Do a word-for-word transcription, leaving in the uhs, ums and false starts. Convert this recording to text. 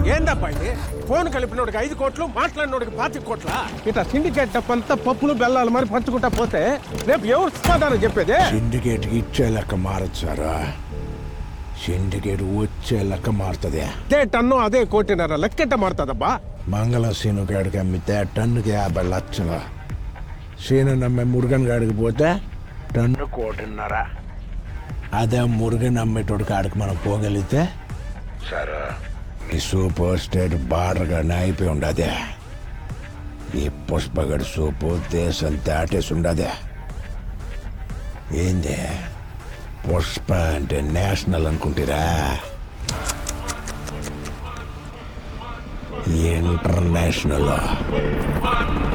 ఏందబ్బా ఇది? ఫోన్ కలిపినోడికి ఐదు కోట్లు, మాట్లాడినోడికి పాతి కోట్ల. ఇట్లా సిండికేట్ అంతా పప్పులు బెల్లాలు మరి పంచుకుంటా పోతే రేపు ఎవరు సమాధానం చెప్పేది? సిండికేట్ ఇచ్చే లెక్క మారచ్చారా? సిండికేట్ వచ్చే లెక్క మారుతుంది. అదే టన్ను అదే కోటిన్నర లెక్కెట్ట మారుతుందబ్బా. మంగళ సీను గాడికి అమ్మితే టన్నుకి యాభై లక్షలు. సీను నమ్మే మురుగన్ గాడికి పోతే టన్ను కోటిన్నర. అదే మురుగన్ అమ్మేటోడి కాడికి మనం పోగలిగితే సరే ఈ సూపర్ స్టేట్ బార్డర్గా అయిపోయి ఉండదే. ఈ పుష్పగడి సూపు దేశం దాటేసి ఉండదే. ఏంది పుష్ప అంటే నేషనల్ అనుకుంటారా? ఇంటర్నేషనల్.